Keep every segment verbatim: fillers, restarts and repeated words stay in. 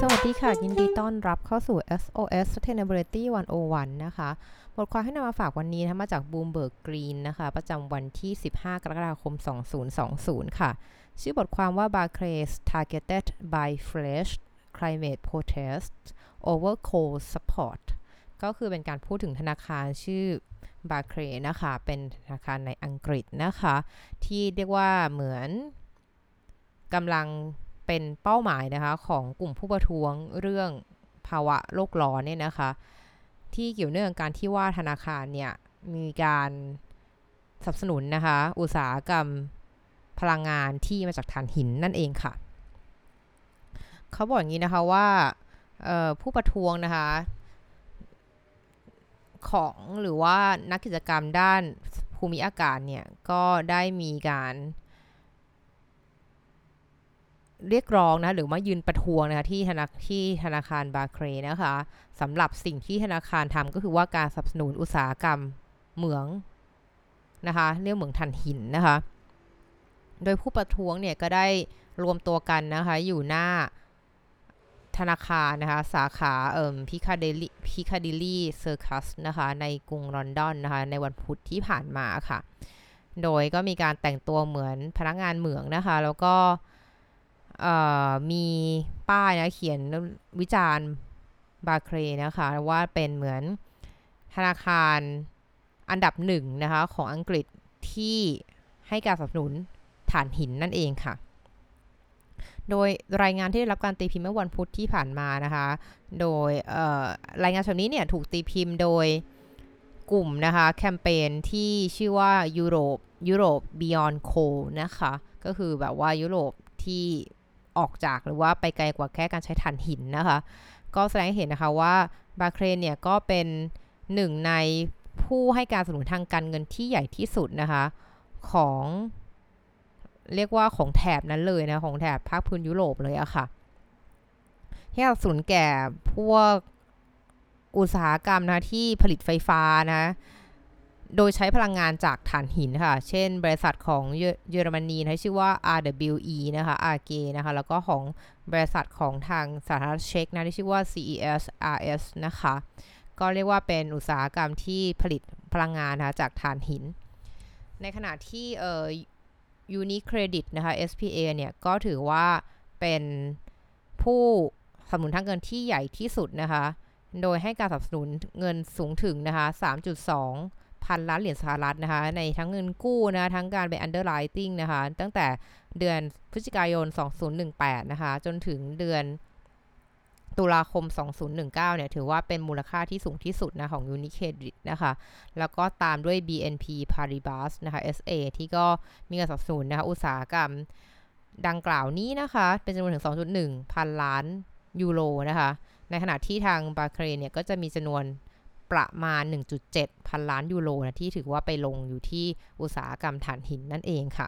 วัสดีค่ะยินดีต้อนรับเข้าสู่ เอส โอ เอส Sustainability หนึ่งศูนย์หนึ่ง นะคะบทความที่นำมาฝากวันนี้นะมาจาก Bloomberg Green นะคะประจำวันที่สิบห้ากรกฎาคมสองพันยี่สิบค่ะชื่อบทความว่า Barclays targeted by fresh climate protests over coal support ก็คือเป็นการพูดถึงธนาคารชื่อ Barclays นะคะเป็นธนาคารในอังกฤษนะคะที่เรียกว่าเหมือนกำลังเป็นเป้าหมายนะคะของกลุ่มผู้ประท้วงเรื่องภาวะโลกร้อนเนี่ยนะคะที่เกี่ยวเนื่องกับการที่ว่าธนาคารเนี่ยมีการสนับสนุนนะคะอุตสาหกรรมพลังงานที่มาจากถ่านหินนั่นเองค่ะเขาบอกอย่างนี้นะคะว่าผู้ประท้วงนะคะของหรือว่านักกิจกรรมด้านภูมิอากาศเนี่ยก็ได้มีการเรียกร้องนะหรือว่ายืนประท้วงนะคะที่ธนาที่ธนาคารบาร์เคลย์นะคะสำหรับสิ่งที่ธนาคารทำก็คือว่าการสนับสนุนอุตสาหกรรมเหมืองนะคะเรียกเหมืองถ่านหินนะคะโดยผู้ประท้วงเนี่ยก็ได้รวมตัวกันนะคะอยู่หน้าธนาคารนะคะสาขาเอ่อพิคาเดลี่พิคาดิลี่เซอร์คัสนะคะในกรุงลอนดอนนะคะในวันพุธที่ผ่านมาค่ะโดยก็มีการแต่งตัวเหมือนพนักงานเหมืองนะคะแล้วก็มีป้ายนะเขียนวิจารณ์บาร์เคลย์นะคะว่าเป็นเหมือนธนาคารอันดับหนึ่งนะคะของอังกฤษที่ให้การสนับสนุนถ่านหินนั่นเองค่ะโดยรายงานที่ได้รับการตีพิมพ์เมื่อวันพุธที่ผ่านมานะคะโดยรายงานฉบับนี้เนี่ยถูกตีพิมพ์โดยกลุ่มนะคะแคมเปญที่ชื่อว่า Europe Europe Beyond Coal นะคะก็คือแบบว่ายุโรปที่ออกจากหรือว่าไปไกลกว่าแค่การใช้ถ่านหินนะคะก็แสดงให้เห็นนะคะว่าบาร์เคลย์เนี่ยก็เป็นหนึ่งในผู้ให้การสนับสนุนทางการเงินที่ใหญ่ที่สุดนะคะของเรียกว่าของแถบนั้นเลยนะของแถบภาคพื้นยุโรปเลยอะค่ะที่สนับสนุนแก่พวกอุตสาหกรรมนะที่ผลิตไฟฟ้านะโดยใช้พลังงานจากถ่านหินค่ะเช่นบริษัทของเยอรมนีนะชื่อว่า อาร์ ดับเบิลยู อี นะคะ อาร์ เค นะคะแล้วก็ของบริษัทของทางสาธารณรัฐเช็กนะที่ชื่อว่า ซี อี เอส อาร์ เอส นะคะก็เรียกว่าเป็นอุตสาหกรรมที่ผลิตพลังงานนะคะจากถ่านหินในขณะที่เอ่อ UniCredit นะคะ เอส พี เอ เนี่ยก็ถือว่าเป็นผู้สนับสนุนทางเงินที่ใหญ่ที่สุดนะคะโดยให้การสนับสนุนเงินสูงถึงนะคะ สามจุดสองพันล้านเหรียญสหรัฐนะคะในทั้งเงินกู้นะทั้งการเป็น underwriting นะคะตั้งแต่เดือนพฤศจิกายนสองพันสิบแปดนะคะจนถึงเดือนตุลาคมสองพันสิบเก้าเนี่ยถือว่าเป็นมูลค่าที่สูงที่สุดนะของ UniCredit นะคะแล้วก็ตามด้วย บี เอ็น พี Paribas นะคะ เอส เอ ที่ก็มีการสนับสนุนนะคะอุตสาหกรรมดังกล่าวนี้นะคะเป็นจำนวนถึง สองจุดหนึ่งพันล้านยูโรนะคะในขณะที่ทางบาร์เคลย์เนี่ยก็จะมีจำนวนประมาณ หนึ่งจุดเจ็ด พันล้านยูโรนะที่ถือว่าไปลงอยู่ที่อุตสาหกรรมถ่านหินนั่นเองค่ะ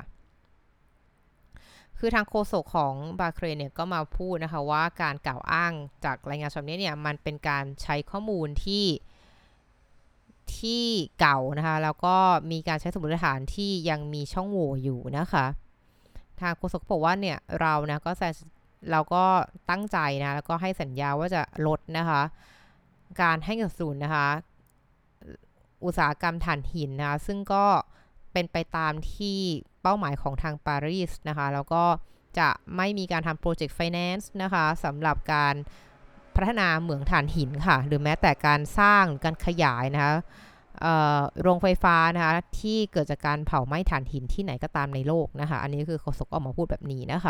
คือทางโฆษกของบาร์เคลย์เนี่ยก็มาพูดนะคะว่าการกล่าวอ้างจากรายงานฉบับนี้เนี่ยมันเป็นการใช้ข้อมูลที่ที่เก่านะคะแล้วก็มีการใช้สมมติฐานที่ยังมีช่องโหว่อยู่นะคะทางโฆษกบอกว่าเนี่ยเรานะก็เราก็ตั้งใจนะแล้วก็ให้สัญญาว่าจะลดนะคะการให้เงินสนับสนุนนะคะอุตสาหกรรมถ่านหินนะคะซึ่งก็เป็นไปตามที่เป้าหมายของทางปารีสนะคะแล้วก็จะไม่มีการทำโปรเจกต์ไฟแนนซ์นะคะสำหรับการพัฒนาเหมืองถ่านหินค่ะหรือแม้แต่การสร้างหรือการขยายนะคะโรงไฟฟ้านะคะที่เกิดจากการเผาไหม้ถ่านหินที่ไหนก็ตามในโลกนะคะอันนี้คือโฆษกออกมาพูดแบบนี้นะคะ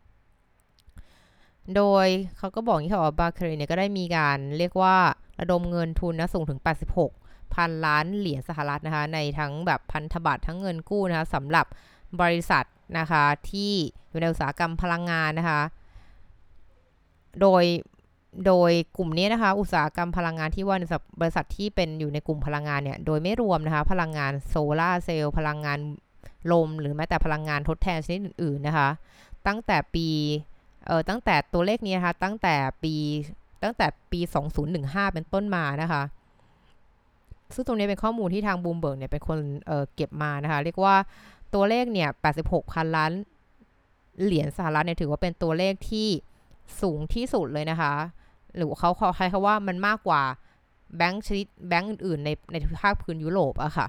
โดยเขาก็บอกอย่างนี้ค่ะว่าบาร์เคลย์เนี่ยก็ได้มีการเรียกว่าระดมเงินทุนนะสูงถึงแปดสิบหกพันล้านเหรียญสหรัฐนะคะในทั้งแบบพันธบัตรทั้งเงินกู้นะคะสำหรับบริษัทนะคะที่อยู่ในอุตสาหกรรมพลังงานนะคะโดยโดยกลุ่มนี้นะคะอุตสาหกรรมพลังงานที่ว่าบริษัทที่เป็นอยู่ในกลุ่มพลังงานเนี่ยโดยไม่รวมนะคะพลังงานโซลาร์เซลล์พลังงานลมหรือแม้แต่พลังงานทดแทนชนิดอื่นๆนะคะตั้งแต่ปีเอ่อตั้งแต่ตัวเลขนี้นะคะตั้งแต่ปีตั้งแต่ปีสองพันสิบห้าเป็นต้นมานะคะซึ่งตรงนี้เป็นข้อมูลที่ทาง Bloomberg เนี่ยเป็นคนเอ่อเก็บมานะคะเรียกว่าตัวเลขเนี่ยแปดสิบหกพันล้านเหรียญสหรัฐเนี่ยถือว่าเป็นตัวเลขที่สูงที่สุดเลยนะคะหรือเขาเขาใช้คำว่ามันมากกว่าแบงก์ชนิดแบงก์อื่นๆในในภาคพื้นยุโรปอะค่ะ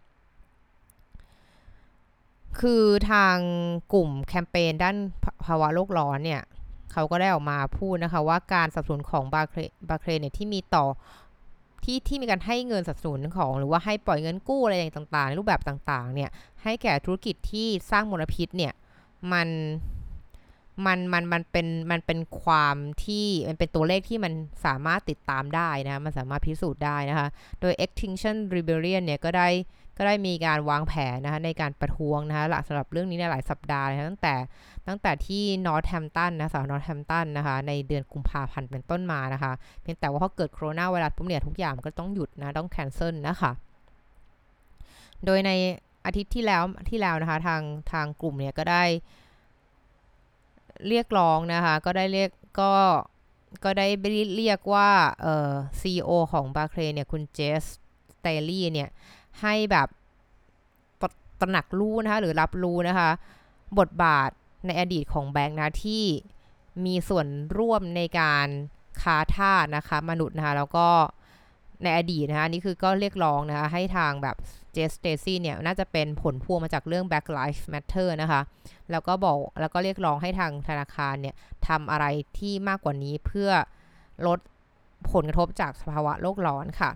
คือทางกลุ่มแคมเปญด้านภาวะโลกร้อนเนี่ยเขาก็ได้ออกมาพูดนะคะว่าการสนับสนุนของบาเคบาเคเนี่ยที่มีต่อที่ที่มีการให้เงินสนับสนุนของหรือว่าให้ปล่อยเงินกู้อะไรต่างๆในรูปแบบต่างๆเนี่ยให้แก่ธุรกิจที่สร้างมลพิษเนี่ยมันมันมันมันเป็นมันเป็นความที่มันเป็นตัวเลขที่มันสามารถติดตามได้นะมันสามารถพิสูจน์ได้นะคะโดย Extinction Rebellion เนี่ยก็ได้ก็ได้มีการวางแผนนะคะในการประท้วงนะคะสำหรับเรื่องนี้ในหลายสัปดาห์นะตั้งแต่ตั้งแต่ที่นอร์ทแฮมป์ตันนะสาวนอร์ทแฮมป์ตันนะคะในเดือนกุมภาพันธ์เป็นต้นมานะคะเพียงแต่ว่าพอเกิดโคโรนาไวรัสปุ๊บเนี่ยทุกอย่างมันก็ต้องหยุดนะต้องแคนเซิลนะคะโดยในอาทิตย์ที่แล้วที่แล้วนะคะทางทางกลุ่มเนี่ยก็ได้เรียกร้องนะคะก็ได้เรียกก็ก็ได้เรียกว่าเอ่อ ซี อี โอ ของบาเคเนี่ยคุณเจสเตลลี่เนี่ยให้แบบตระหนักรู้นะคะหรือรับรู้นะคะบทบาทในอดีตของแบงค์นะที่มีส่วนร่วมในการค้าทาสนะคะมนุษย์นะคะแล้วก็ในอดีตนะคะนี่คือก็เรียกร้องนะคะให้ทางแบบเจสเตซี่เนี่ยน่าจะเป็นผลพวงมาจากเรื่อง Black Lives Matter นะคะแล้วก็บอกแล้วก็เรียกร้องให้ทางธนาคารเนี่ยทำอะไรที่มากกว่านี้เพื่อลดผลกระทบจากสภาวะโลกร้อนค่ะ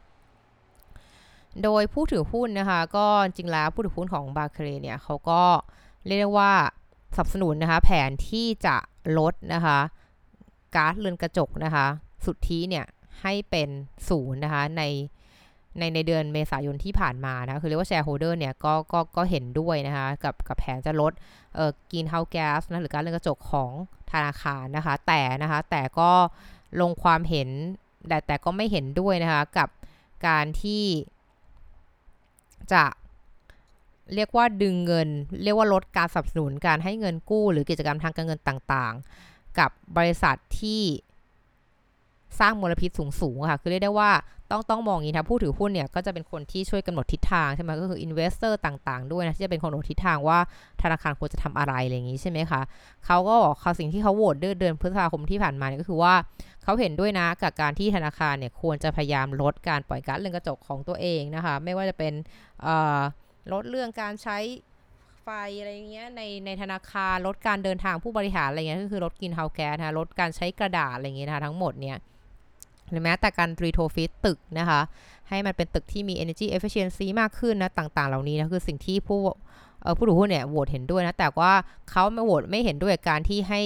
โดยผู้ถือหุ้นนะคะก็จริงแล้วผู้ถือหุ้นของบาเคเรเนี่ยเขาก็เรียกได้ว่าสนับสนุนนะคะแผนที่จะลดนะคะก๊าซเรือนกระจกนะคะสุทธิเนี่ยให้เป็นศูนย์นะคะในในในเดือนเมษายนที่ผ่านมานะคือเรียกว่าแชร์โฮลเดอร์เนี่ยก็ก็ก็เห็นด้วยนะคะกับกับแผนจะลดเอ่อกรีนเฮาส์แก๊สนะหรือก๊าซเรือนกระจกของธนาคารนะคะแต่นะคะแต่ก็ลงความเห็นแต่แต่ก็ไม่เห็นด้วยนะคะกับการที่จะเรียกว่าดึงเงินเรียกว่าลดการสนับสนุนการให้เงินกู้หรือกิจกรรมทางการเงินต่างๆกับบริษัทที่สร้างมลพิษสูงๆค่ะคือเรียกได้ว่าต้องต้องมองอย่างนี้นะผู้ถือหุ้นเนี่ยก็จะเป็นคนที่ช่วยกำหนดทิศทางใช่ไหมก็คือ investor ต่างๆด้วยนะที่จะเป็นคนกำหนดทิศทางว่าธนาคารควรจะทำอะไรอะไรอย่างนี้ใช่ไหมคะเขาก็บอกเขาสิ่งที่เขาโหวตเดือนพฤษภาคมที่ผ่านมาเนี่ยก็คือว่าเขาเห็นด้วยนะกับการที่ธนาคารเนี่ยควรจะพยายามลดการปล่อยก๊าซเรือนกระจกของตัวเองนะคะไม่ว่าจะเป็นลดเรื่องการใช้ไฟอะไรเงี้ยในในธนาคารลดการเดินทางผู้บริหารอะไรเงี้ยก็คือลดกรีนเฮาส์แก๊สนะคะลดการใช้กระดาษอะไรเงี้ยนะคะทั้งหมดเนี่ยหรือแม้แต่การรีโทรฟิตตึกนะคะให้มันเป็นตึกที่มี energy efficiency มากขึ้นนะต่างๆเหล่านี้นะคือสิ่งที่ผู้ผู้ถือหุ้นเนี่ยโหวตเห็นด้วยนะแต่ว่าเขาไม่โหวตไม่เห็นด้วยกับการที่ให้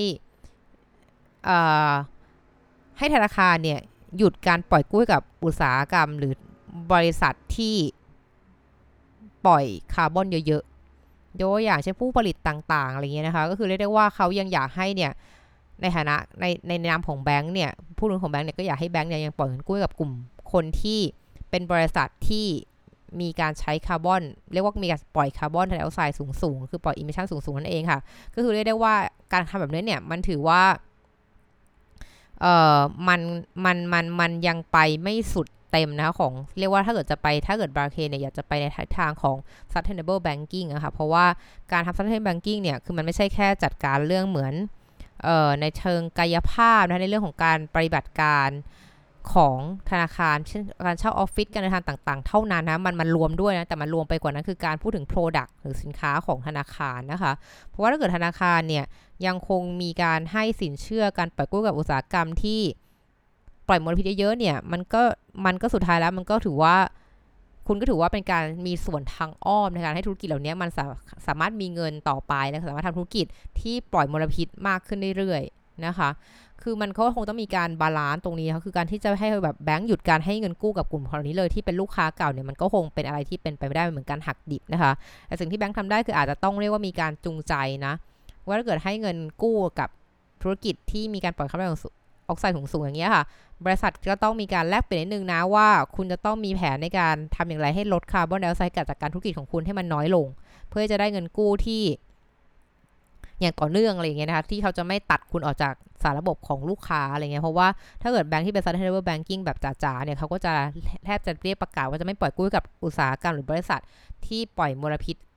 ให้ธนาคารเนี่ยหยุดการปล่อยกู้กับอุตสาหกรรมหรือบริษัทที่ปล่อยคาร์บอนเยอะๆยกอย่างเช่นผู้ผลิตต่างๆอะไรเงี้ยนะคะก็คือเรียกได้ว่าเขายังอยากให้เนี่ยในฐานะในในนามของแบงก์เนี่ยผู้ถือของแบงก์เนี่ยก็อยากให้แบงก์เนี่ยยังปล่อยเงินกู้กับกลุ่มคนที่เป็นบริษัทที่มีการใช้คาร์บอนเรียกว่ามีการปล่อยคาร์บอนไดออกไซด์สูงๆคือปล่อยอิมิชันสูงๆนั่นเองค่ะก็คือเรียกได้ว่าการทำแบบนี้เนี่ยมันถือว่าเอ่อมันมันมันมันยังไปไม่สุดเต็มนะของเรียกว่าถ้าเกิดจะไปถ้าเกิดบาร์เคเนี่ยอยากจะไปในทางของ sustainable banking อะค่ะเพราะว่าการทำ sustainable banking เนี่ยคือมันไม่ใช่แค่จัดการเรื่องเหมือนเอ่อในเชิงกายภาพนะในเรื่องของการปฏิบัติการของธนาคารเช่นการเช่าออฟฟิศการเดินทางต่างๆเท่านั้นนะมันมันรวมด้วยนะแต่มันรวมไปกว่านั้นคือการพูดถึง product หรือสินค้าของธนาคารนะคะเพราะว่าถ้าเกิดธนาคารเนี่ยยังคงมีการให้สินเชื่อการปล่อยกู้กับอุตสาหกรรมที่ปล่อยมลพิษเยอะๆเนี่ยมันก็มันก็สุดท้ายแล้วมันก็ถือว่าคุณก็ถือว่าเป็นการมีส่วนทางอ้อมในการให้ธุรกิจเหล่านี้มันสาสามารถมีเงินต่อไปและสามารถทำธุรกิจที่ปล่อยมลพิษมากขึ้นเรื่อยๆนะคะคือมันก็คงต้องมีการบาลานซ์ตรงนี้คือการที่จะให้แบบแบงก์หยุดการให้เงินกู้กับกลุ่มเหล่านี้เลยที่เป็นลูกค้าเก่าเนี่ยมันก็คงเป็นอะไรที่เป็นไปไม่ได้เหมือนการหักดิบนะคะแต่สิ่งที่แบงก์ทำได้คืออาจจะต้องเรียกว่ามีการจูงใจนะว่าถ้าเกิดให้เงินกู้กับธุรกิจที่มีการปล่อยคาร์บอนไดออกไซด์สูงๆอย่างเงี้ยค่ะบริษัทก็ต้องมีการแลกเปลี่ยนนิดนึงนะว่าคุณจะต้องมีแผนในการทำอย่างไรให้ลดคาร์บอนไดออกไซด์จากการธุรกิจของคุณให้มันน้อยลงเพื่อจะได้เงินกู้ที่อย่างต่อเนื่องอะไรอย่างเงี้ยนะคะที่เขาจะไม่ตัดคุณออกจากสารระบบของลูกค้าอะไรเงี้ยเพราะว่าถ้าเกิดแบงค์ที่เป็น sustainable banking แบบจ๋าๆเนี่ยเขาก็จะแทบจะเรียกประกาศว่าจะไม่ปล่อยกู้กับอุตสาหกรรมหรือบริษัทที่ปล่อยมลพิษ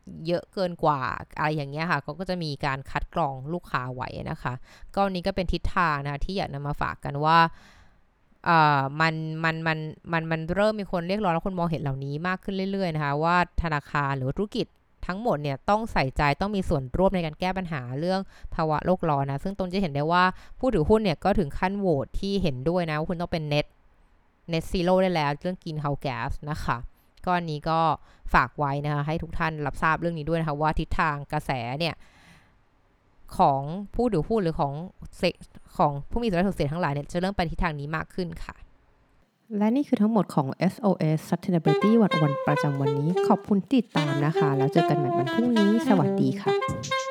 เยอะเกินกว่าอะไรอย่างเงี้ยค่ะก็จะมีการคัดกรองลูกค้าไว้นะคะก็นี้ก็เป็นทิศทางนะคะที่อยากนำมาฝากกันว่าเอ่อมันมันมันมันมันเริ่มมีคนเรียกร้องและคนมองเห็นเหล่านี้มากขึ้นเรื่อยๆนะคะว่าธนาคารหรือธุรกิจทั้งหมดเนี่ยต้องใส่ใจต้องมีส่วนร่วมในการแก้ปัญหาเรื่องภาวะโลกร้อนนะซึ่งตรงจะเห็นได้ว่าผู้ถือหุ้นเนี่ยก็ถึงขั้นโหวตที่เห็นด้วยนะว่าคุณต้องเป็น net net zero ได้แล้วเรื่อง greenhouse gas นะคะก็อันนี้ก็ฝากไว้นะคะให้ทุกท่านรับทราบเรื่องนี้ด้วยนะคะว่าทิศทางกระแสเนี่ยของผู้ถือหุ้นหรือของของผู้มีส่วนได้ส่วนเสียทั้งหลายเนี่ยจะเริ่มไปทิศทางนี้มากขึ้นค่ะและนี่คือทั้งหมดของ เอส โอ เอส Sustainability วันวันประจำวันนี้ขอบคุณที่ติดตามนะคะแล้วเจอกันใหม่วันพรุ่งนี้สวัสดีค่ะ